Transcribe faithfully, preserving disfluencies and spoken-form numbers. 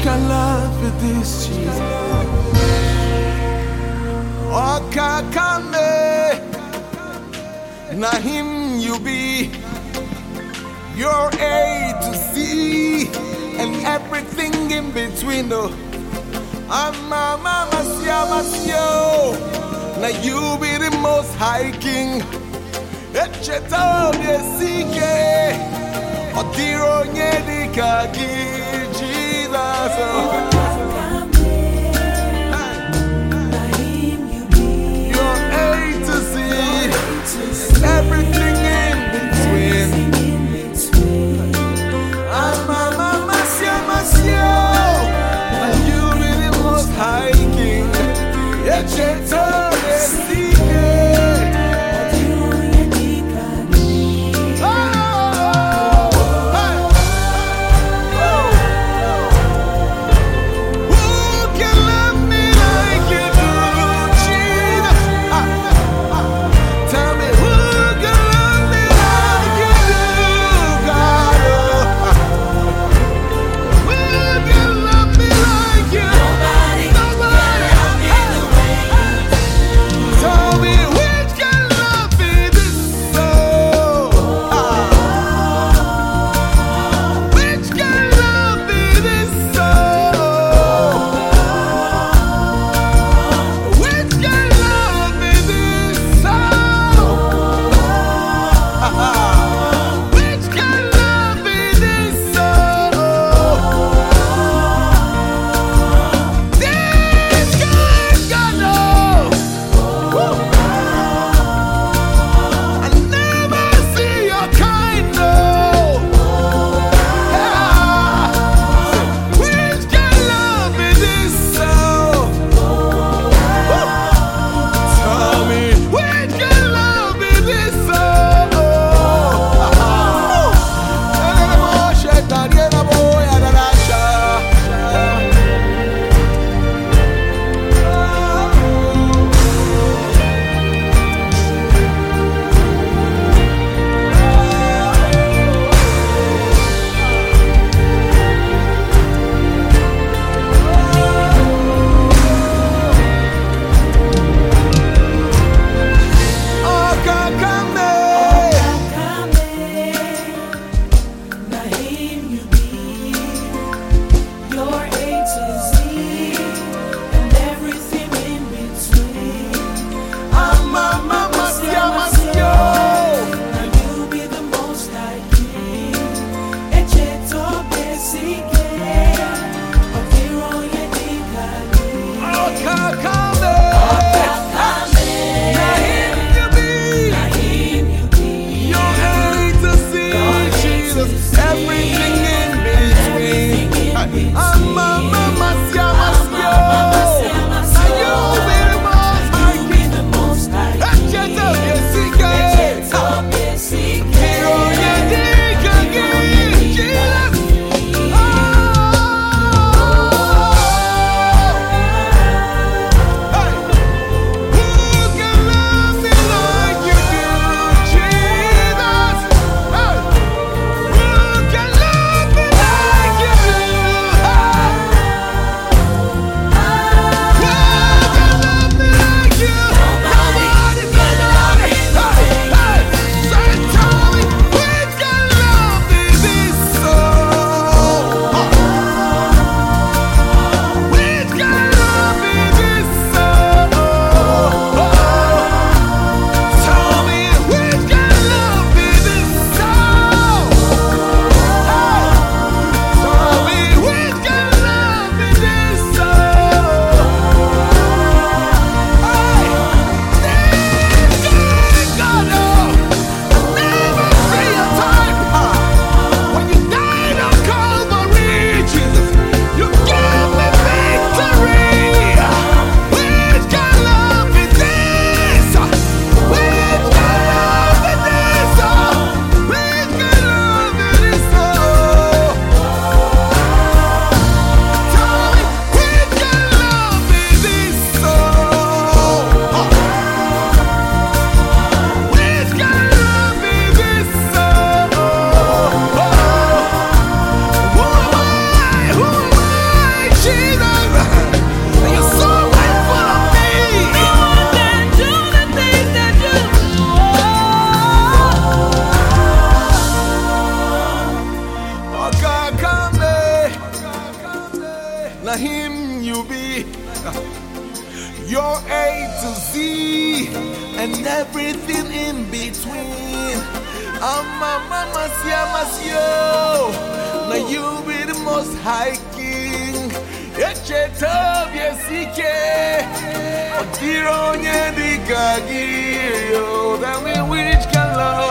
love for this Jesus. Oh, Kakame, na him you be. You're A to Z and everything in between. Oh, I'm Mama Masya Masyo. Now you be the most high king. Echeto yesike, odiro nyedikaki Jesus. You're A to Z, everything in between. I'm Mama Masya Masyo. Now you be the most high king. Echeto yesike. sea, and everything in between. Amma mama sia masio, now you be the most high king. Echeta biesike, odiro nye dikagio, that we which can love.